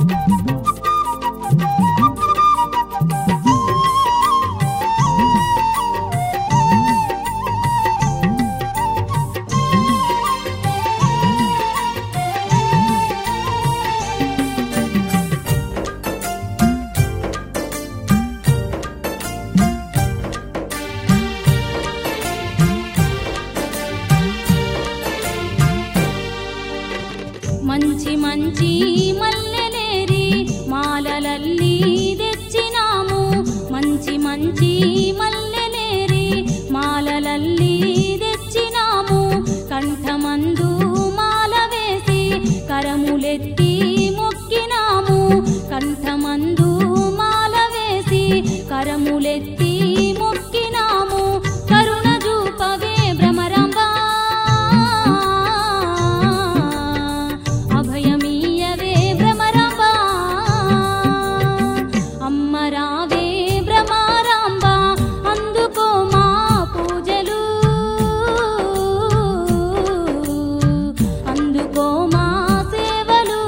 మంచి మంచి మల్లెలేరి మాలలల్లి తెచ్చినాము మంచి మంచి మల్లెలేరి మాలలల్లి తెచ్చినాము కంఠమందు మాల వేసి కరములెత్తి మొక్కినాము కంఠమందు మాల వేసి కరములెత్తి మొక్కినాము కరుణ చూపవే భ్రమరాంబా అభయమీయవే భ్రమరాంబా అమ్మ రావే భ్రమరాంబా అందుకో మా పూజలు అందుకో మా సేవలు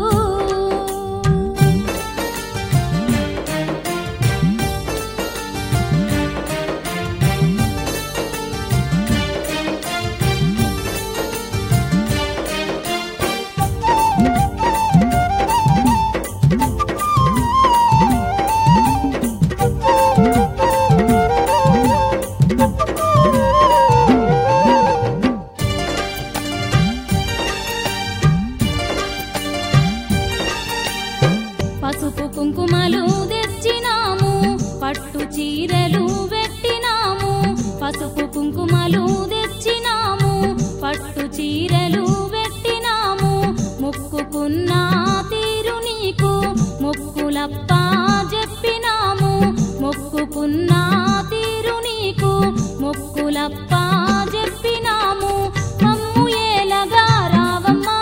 పసుపు కుంకుమలు తెచ్చినాము పట్టు చీరలు పెట్టినాము పసుపు కుంకుమలు తెచ్చినాము పట్టు చీరలు పెట్టినాము మొక్కుకున్న తీరు నీకు మొక్కులప్ప చెప్పినాము మొక్కుకున్న తీరు నీకు మొక్కులప్ప చెప్పినాము మమ్ము ఏలగా రావమ్మా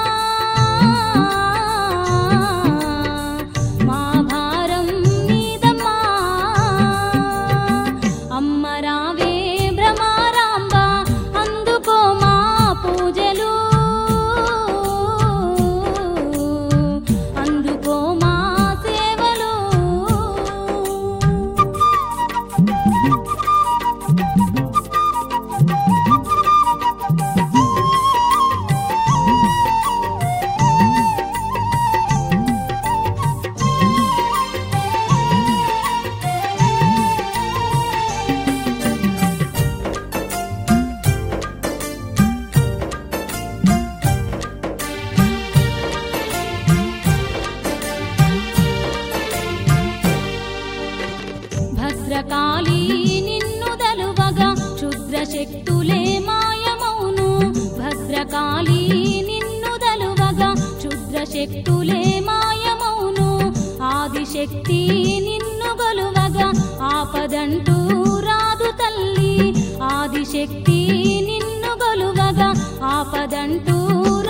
మా భారం నీదమ్మా అమ్మ రావే భ్రమరాంబా అందుకో మా పూజలు అందుకో మా సేవలు భద్రకాళి నిన్ను దలువగా క్షుద్ర శక్తులే మాయమౌను భద్రకాళి నిన్ను దలువగా క్షుద్ర శక్తులే మాయమౌను ఆదిశక్తి నిన్ను గొలువగా ఆపదంటూ రాదు తల్లి ఆదిశక్తి నిన్ను గొలువగా ఆపదంటూ